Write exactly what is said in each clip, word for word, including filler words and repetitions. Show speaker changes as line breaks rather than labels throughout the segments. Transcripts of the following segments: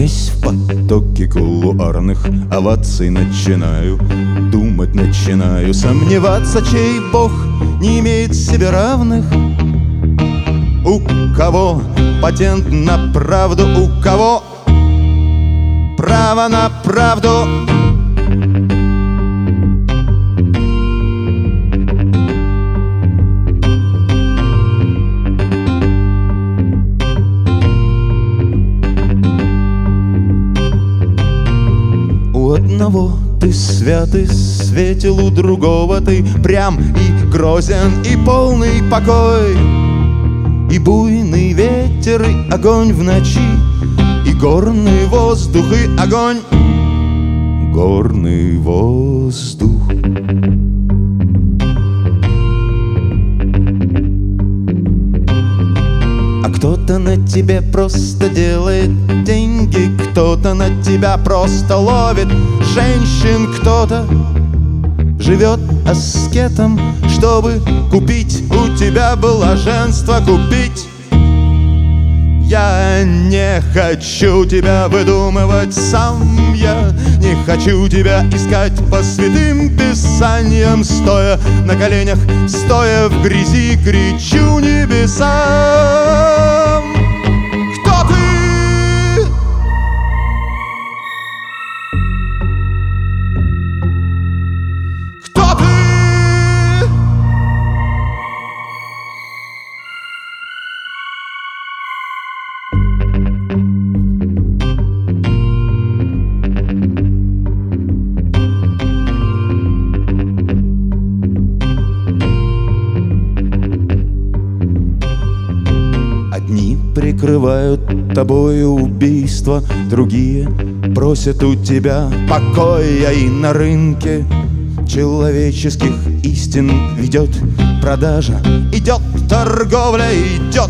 Здесь в потоке кулуарных оваций начинаю думать, начинаю сомневаться, чей бог не имеет себе равных. У кого патент на правду, у кого право на правду. У одного ты святый, светил, у другого ты прям и грозен, и полный покой, и буйный ветер, и огонь в ночи, и горный воздух, и огонь, горный воздух. А кто-то на тебе просто делает деньги, кто-то на тебя просто ловит женщин, кто-то живет аскетом, чтобы купить у тебя блаженство, купить. Я не хочу тебя выдумывать сам, я не хочу тебя искать по святым писаниям. Стоя на коленях, стоя в грязи, кричу небесам. Кто ты? Кто ты? Одни прикрывают тобою убийство, другие просят у тебя покоя. И на рынке человеческих истин ведет продажа, идет торговля, идет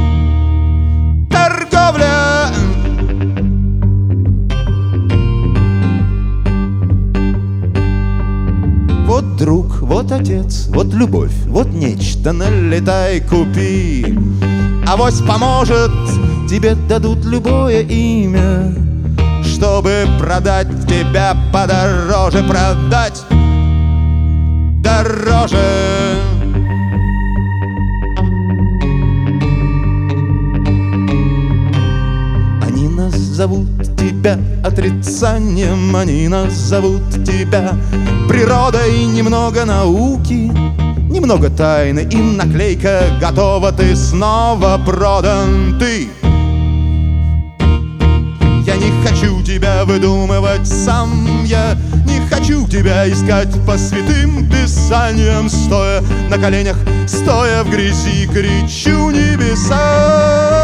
торговля. Вот друг, вот отец, вот любовь, вот нечто, налетай, купи. Авось поможет, тебе дадут любое имя, чтобы продать тебя подороже, продать дороже. Они назовут тебя отрицанием, они назовут тебя природой, немного науки, немного тайны и наклейка готова, ты снова продан, ты. Я не хочу тебя выдумывать сам, я не хочу тебя искать по святым писаниям. Стоя на коленях, стоя в грязи, кричу небесам.